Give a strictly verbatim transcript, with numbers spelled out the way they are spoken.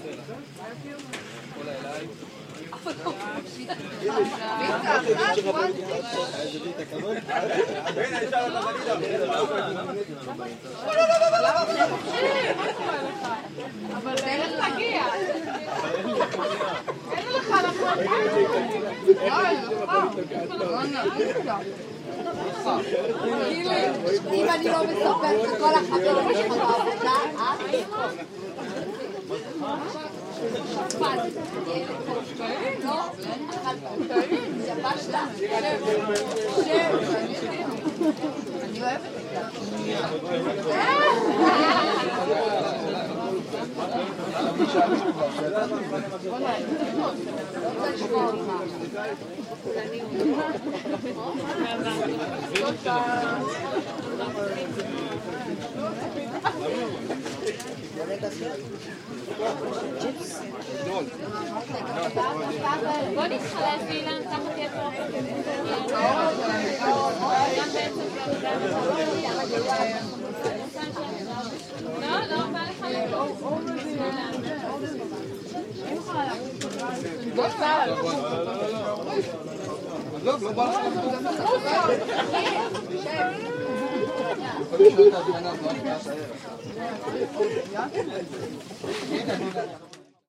אבל אין לך להגיע. אין לך לחמד. אם אני לא מספרת את כל החברים שלך בעבודה, לא, זה פשטה. אני אוהבת את בוא נתחלף אילן, כמה תהיה פה. גם בעצם לא, לא, בא לך לא, לא בא לך